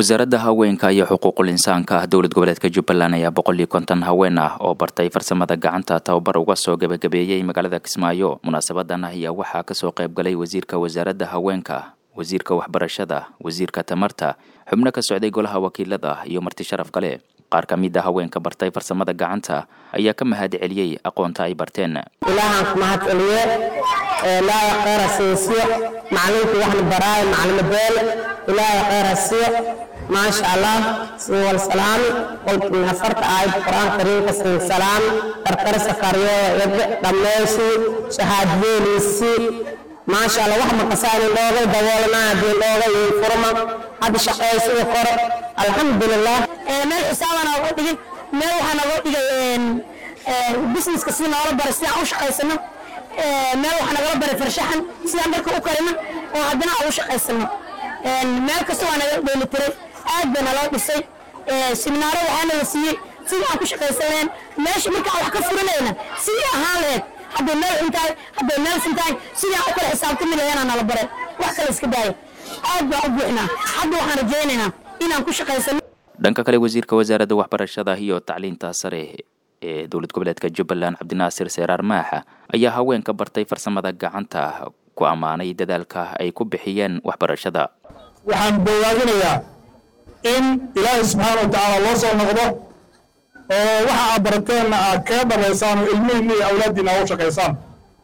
wasaaradda haweenka iyo xuquuqul insaanka dowlad goboleedka Jubbaland ayaa 150 haween ah oo bartay farsamada gacanta tababar uga soo gabagabeeyay magaalada Kismaayo. Munaasabadan ayaa waxaa ka soo qayb galay wasiirka wasaaradda haweenka, wasiirka waxbarashada, wasiirka tamarta, xubno ka socday golaha wakiilada iyo marti sharaf kale. qaar ka mid ah haweenka bartay farsamada gacanta ayaa ka mahad celiyay aqoonta ay barteen. ilaahan ku mahad celiye la khayr asiyo macalinku waxna baraay macalin beel ilaahay khayr asiyo ma sha Allah wal salaam qolki nafarta aayad quraan kariimka salaam tartar safariyo dhameeshi shahaadadiisi ما شاء الله واحد مقصاني لوغي دولنا دي لوغي فرما هذا شقيسي وقر الحمد لله ما حسابنا ودغي ما waxana loo dhigay business ka sina la baray sida u shaqeysano ma waxana la baray farshaxan sida marka u karina oo hadana u shaqeysano meel ka soo anaga dheelitiray aad bana loo dhisay seminaar waxana la siiyay sida aan ku shaqeysaneen meesha marka wax ka furanayna si ahaaleed hadda meel intaay sida u kala xisaabtami leeyana la baray wax kale iska daay aad baa u buuxna hadda waxaan rajaynaynaa inaan ku shaqeysano. dhanka kale wasiirka wasaaradda waxbarashada iyo tacliinta sare ee dowlad goboleedka Jubbaland Cabdinaasir Seeraar Maaxa ayaa haweenka bartay farsamada gacanta ku amaanay dadaalka ay ku bixiyeen waxbarashada. waxaan bogaadinayaa in Ilaahay subhanahu wa ta'ala loo soo noqdo oo waxa barteen ka dhameysaan ilmihiina iyo awlaadiina oo shaqeysaan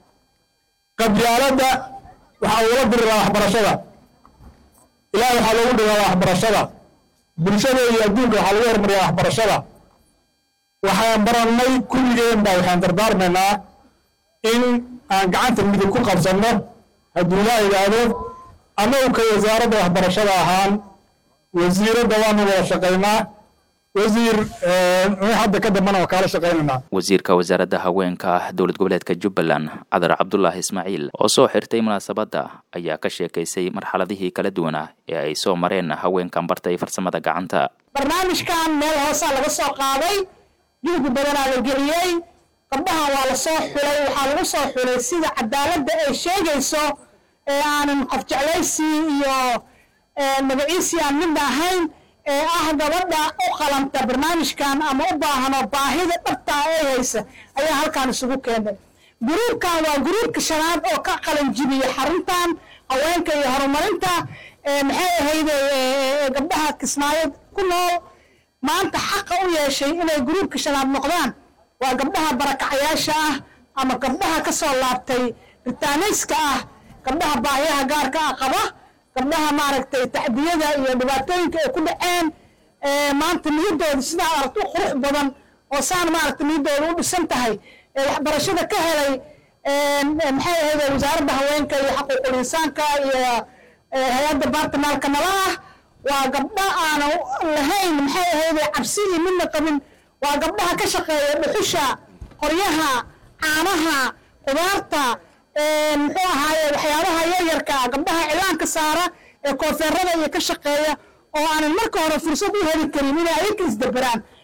qabyaalada waxa uu la diraa waxbarashada Ilaahay waxa lagu dhigaa waxbarashada bulshada iyo adduunka waxa lagu hormariyaa waxbarashada waxaan baranay kulligeen baa waxaan dardaarmaynaa in aan gacanta midig ku qabsano haddii la yiraahdo annagu ka wasaaradda waxbarashada ahaan wasiiradda waan wada shaqeynaa hadda ka dambana waa kala shaqeynaa. wasiirka wasaaradda haweenka dowlad goboleedka Jubbaland Cadar Cabdullaahi Ismaaciil oo soo xirtay munaasabada ayaa ka sheekaysay marxaladihii kala duwan ee ay soo mareen haweenkan bartay farsamada gacanta. barnaamijkan meel hoos laga soo qaaday juhdi badan la geliyay gabdhaha waa la soo xulay waxa lagu soo xulay sida cadaaladda ay sheegayso ee aanan qof jeclaysi iyo magaciisi aan mid ahayn gabadha u qalanta barnaamijkan ama u baahano baahida dhabta ay haysa ayaa halkaan isugu keenay. gruubkan waa gruubka shanaad oo ka qalan jibiya xaruntan haweenka iyo horumarinta maxay ahayd gabdhaha Kismaayo ku nool maanta xaq u yeeshay inay gruubka shanaad noqdaan waa gabdhaha barakacayaasha ah ama gabdhaha ka soo laabtay ritaanayska ah gabdhaha baahiyaha gaarka ah qaba gabdhaha maaragtay tacdiyada iyo dhibaatooyinka ay ku dhaceen maanta niyadooda sida aragto qurux badan oo saan maaragtay niyadooda u dhisan tahay waxbarashada ka helay maxay ahayd wasaaradda haweenka iyo xuquuqul insaanka iyo hay'adda baartamaalka nalaha waa gabdha aan lahayn maxay ahayd cabsi midna qabin waa gabdhaha ka shaqeeya dhuxusha qoryaha caanaha qudaarta muxuu ahaay waxyaabaha yaryarka gabdhaha cilaanka saara ee koonfurada iyo ka shaqeeya oo aan marka hore fursad u heli karin inay ay isdabaraan